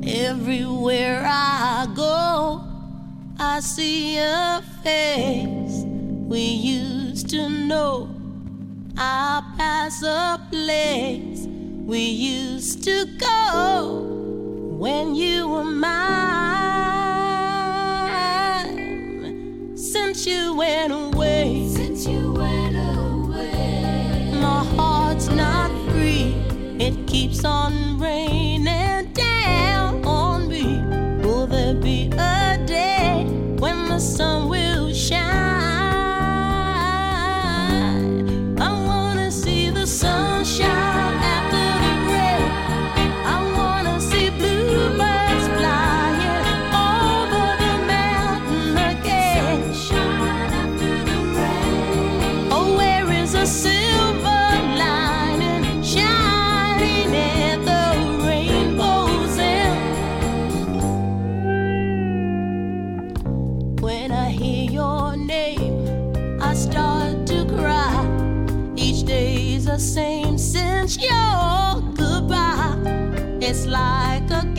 Everywhere I go, I see a face we used to know. I pass a place we used to go when you were mine. Since you went away, my heart's not free. It keeps on raining down on me. Will there be a day when the sun will shine? I wanna see the sunshine after the rain. I wanna see bluebirds flying over the mountain again. Sunshine after the rain. Oh, where is the silver lining shining at the rainbow's end? When I hear your name, I start to cry. Each day's the same since your goodbye. It's like a